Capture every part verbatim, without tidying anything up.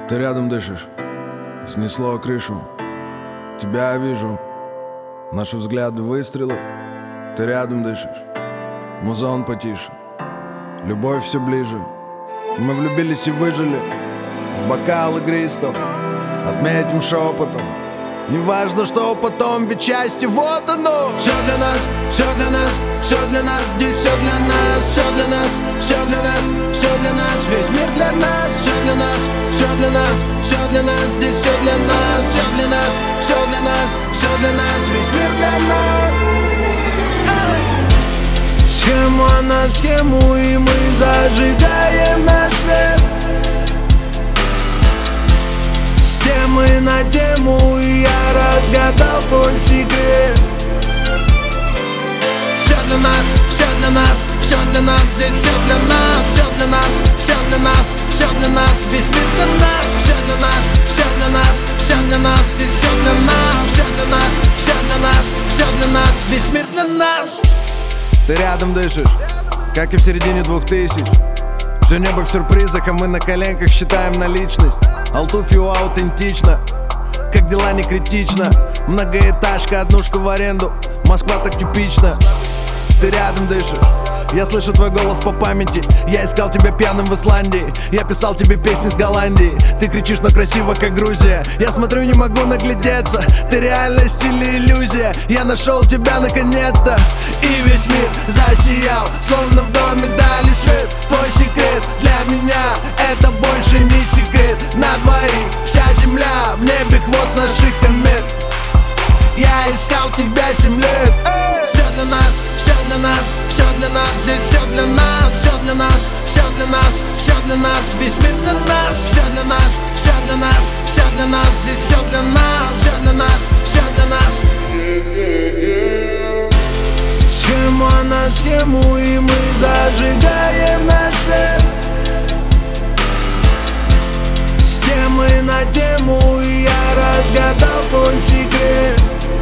Ты рядом дышишь, снесло крышу. Тебя я вижу, наши взгляды выстрелы. Ты рядом дышишь, музон потише, любовь все ближе. Мы влюбились и выжили в бокал игристов. Отметим шепотом, неважно, что потом, ведь счастье вот оно. Все для нас, все для нас, все для нас, здесь все для нас, все для нас, все для нас, все для нас, весь мир для нас, все для нас, все для нас, все для нас, здесь все для нас, все для нас, все для нас, все для нас, весь мир для нас. Схема на схему, и мы зажигаем наш свет. С темы на тему, и я разгадал твой секрет. Все для нас, все для нас, все для нас, здесь все для нас, все для нас, все для нас, все для нас, весь мир для нас, все для нас, все для нас, все для нас, здесь все для нас, все для нас, все для нас, все для нас, весь мир для нас. Ты рядом дышишь, как и в середине двух тысяч. Все небо в сюрпризах, а мы на коленках считаем наличность. Алтуфио аутентично, как дела не критично. Многоэтажка, однушка в аренду, Москва так типично. Ты рядом дышишь, я слышу твой голос по памяти. Я искал тебя пьяным в Исландии, я писал тебе песни с Голландии. Ты кричишь, но красиво, как Грузия. Я смотрю, не могу наглядеться. Ты реальность или иллюзия? Я нашел тебя наконец-то. И весь мир засиял, словно в доме дали свет. Твой секрет для меня — это больше не секрет. На двоих вся земля, в небе хвост наших комет. Я искал тебя семь лет. Все для нас, все для нас, все для нас, здесь все для нас, все для нас, все для нас, все для нас, весь мир для нас, все для нас, все для нас, все для нас, здесь все для нас, все для нас, все для нас. Схема на схему, и мы зажигаем наш свет. С темы на тему, и я разгадал твой секрет.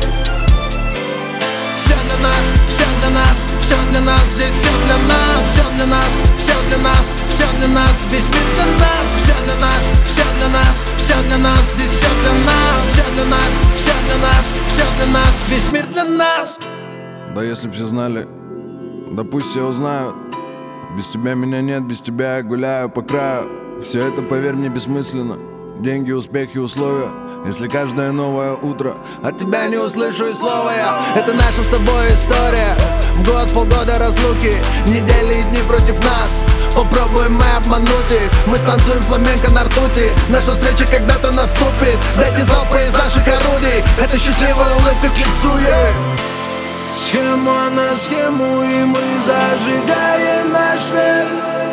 Все для нас, все для нас, все для нас, здесь все для нас, все для нас, все для нас, все для нас, весь мир для нас, все для нас, все для нас, все для нас, здесь все для нас, все для нас, все для нас, все для нас, весь мир для нас. Да если б все знали, да пусть все узнают. Без тебя меня нет, без тебя я гуляю по краю. Все это, поверь мне, бессмысленно. Деньги, успехи, условия. Если каждое новое утро от тебя не услышу и слова я. Это наша с тобой история. В год, полгода разлуки, недели и дни против нас. Попробуем мы обмануть их. Мы станцуем фламенко на ртути. Наша встреча когда-то наступит. Дайте залпы из наших орудий. Это счастливая улыбка к лицу ей. Схема на схему, и мы зажигаем наш свет.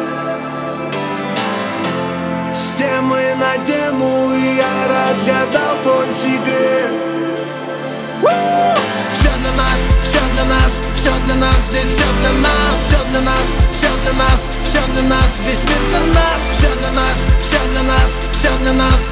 С темы на тему, и я разгадал твой секрет. Все для нас, все для нас, все для нас, здесь все для нас, все для нас, все для нас, все для нас, весь мир для нас, все для нас, все для нас, все для нас.